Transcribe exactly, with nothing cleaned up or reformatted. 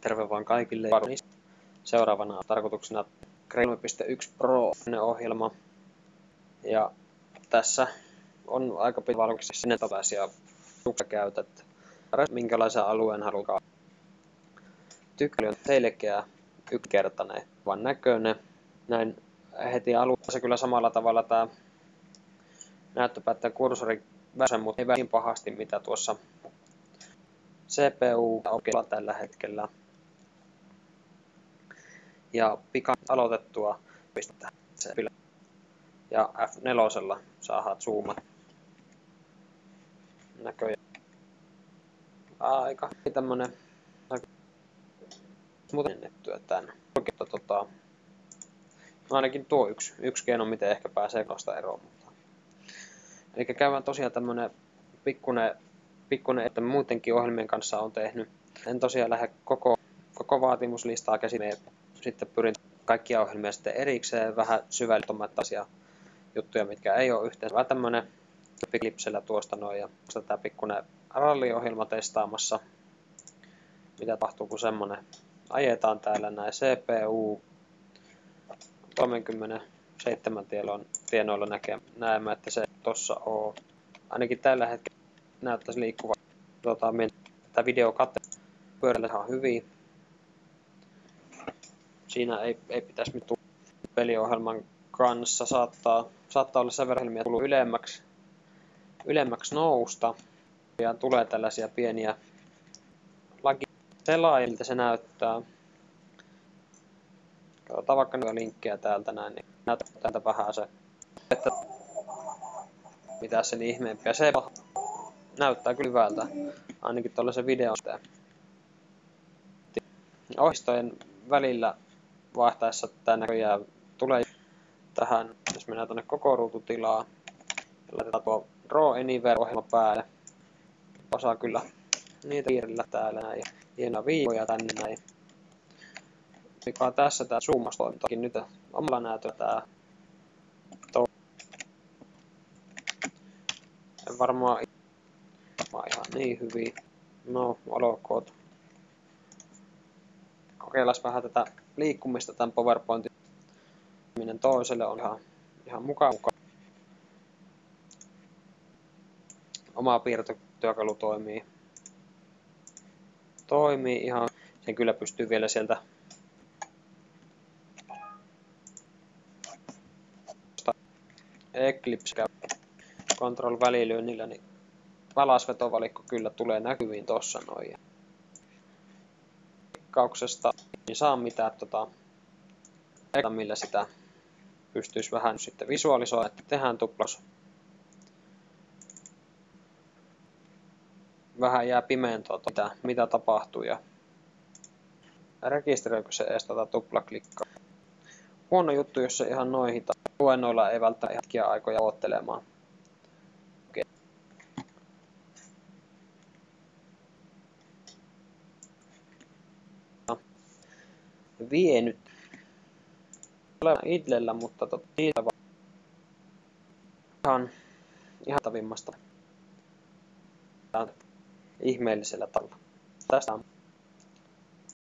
Terve vaan kaikille. Seuraavana tarkoituksena kolme piste yksi Pro-ohjelma. Ja tässä on aika pitkä valmiiksi sinne tällaisia käytät. Minkälaisen alueen haluaa. Tykkäily on selkeä, yksinkertainen, vaan näköinen. Näin heti alussa kyllä samalla tavalla tämä näyttöpäätteen kursori väsä, mutta ei niin pahasti mitä tuossa C P U on tällä hetkellä. Ja pika aloitettua pistetään se ja F neljä saadaan zoomat näköjään. Aika tämmönen muuten ennettyä tän. Tota, ainakin tuo yksi, yksi keino, miten ehkä pääsee nosta eroon. Mutta. Eli käydään tosiaan tämmönen pikkunen, pikkunen, että muutenkin ohjelmien kanssa on tehnyt. En tosiaan lähde koko, koko vaatimuslistaa käsimeen. Sitten pyrin kaikkia ohjelmia sitten erikseen vähän syvällisemmäisiä juttuja, mitkä ei ole yhteensä. Vähän tämmönen Eclipsellä tuosta noin ja tätä pikkunen ralliohjelma testaamassa. Mitä tapahtuu, kun semmonen ajetaan täällä näin C P U kolmekymmentäseitsemän tienoilla näkee, näemme, että se tossa on. Ainakin tällä hetkellä näyttäisi liikkuva. Tota, tämä video katse pyörällä ihan hyvin. Siinä ei, ei pitäisi nyt peliohjelman kanssa saattaa, saattaa olla sen verran helmiä tullut ylemmäksi, ylemmäksi nousta. Ja tulee tällaisia pieniä lagiselaajia, miltä se näyttää. Katsotaan vaikka nyt linkkejä täältä näin, niin näyttää täältä vähän se, että mitä sen ihmeempiä. Se näyttää kyllä hyvältä, ainakin tuollaisen videon. Ohjelmistojen välillä vaihtaessa tämä näköjään tulee tähän, jos mennään tuonne koko ruututilaa ja laitetaan tuo Draw Anywhere-ohjelma päälle. Osaa kyllä niitä piirillä täällä näin ja hienoja viivoja tänne näin. Mikä on tässä tää zoomastoimintakin nyt omalla näytöllä tää. En varmaan ihan niin hyvin. No, olkoot. Kokeillaan vähän tätä liikkumista tämän PowerPointin. Toiselle on ihan, ihan mukava. Oma piirtotyökalu toimii. Toimii ihan. Sen kyllä pystyy vielä sieltä Eclipse Control välilyönnillä, niin valasvetovalikko kyllä tulee näkyviin tossa noin. Klikkauksesta niin saa mitään tota, millä sitä pystyisi vähän sitten visualisoida, että tehdään tuplaus. Vähän jää pimeen tuota, mitä, mitä tapahtuu ja rekisteröikö se edes tuota tuplaklikkaa. Huono juttu, jos se ihan noihin luennoilla ei välttämättä hetkiä aikoja odottelemaan. Okay. Vie nyt. Olen idlellä, mutta tota, siitä vaan ihan ihatavimmasta ihmeellisellä tavalla. Tästä on